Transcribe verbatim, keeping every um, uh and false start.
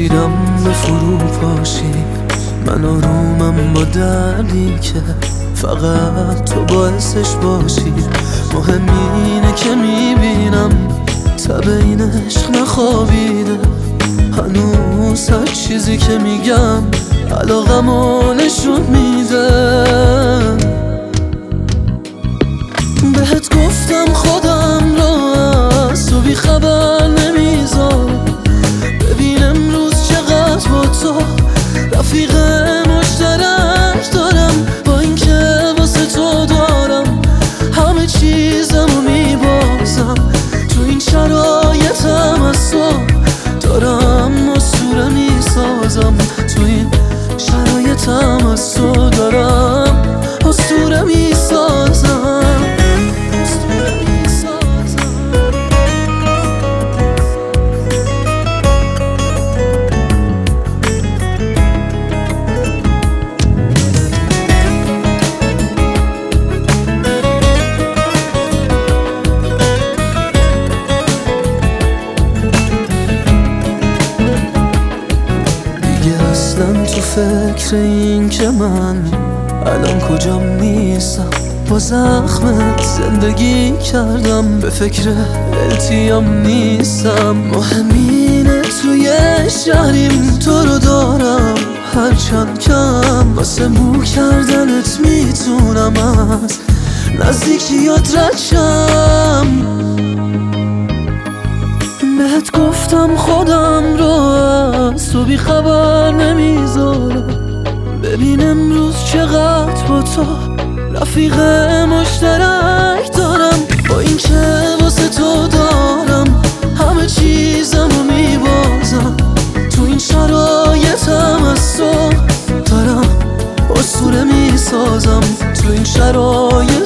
رسیدم به فرو پاشی، من آرومم با دردی که فقط تو باعثش باشی. مهم اینه که میبینم تب این عشق نخوابیده، هنوز هر چیزی که میگم علاقمو نشون میده. بهت گفتم خودم رو از تو بی خبر نمیذارم، ببین امروز چقدر با تو رفیق مشترک دارم. با اینکه واسه تو دارم همه چیزمو میبازم، تو این شرایطم از تو دارم اسطوره میسازم، تو این شرایطم از تو دارم اسطوره میسازم. تو فکر این که من الان کجام نیستم، با زخمت زندگی کردم، به فکر التیام نیستم. مهمینه توی شهریم تو رو دارم، هرچند کم واسه مو کردنت میتونم از نزدیکیات رد شم. بهت گفتم خودم رو از تو بی خبر نمیذارم، ببین امروز چقدر با تو رفیق مشترک دارم. با اینکه واسه تو دارم همه چیزمو میبازم، تو این شرایطم از تو دارم اسطوره میسازم، تو این شرایط